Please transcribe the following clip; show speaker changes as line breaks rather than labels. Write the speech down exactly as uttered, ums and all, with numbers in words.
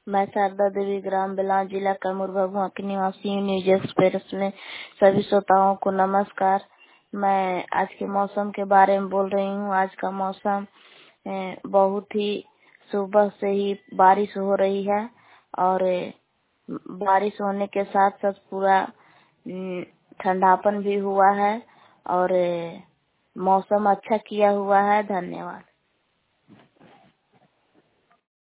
मैं शारदा देवी, ग्राम बिलाव, जिला कैमूर भभुआ की निवासी हूँ। न्यूज एक्सप्रेस में सभी श्रोताओं को नमस्कार। मैं आज के मौसम के बारे में बोल रही हूँ। आज का मौसम अ, बहुत ही सुबह से ही बारिश हो रही है और अ, बारिश होने के साथ साथ पूरा अ, ठंडापन भी हुआ है और अ, मौसम अच्छा किया हुआ है। धन्यवाद।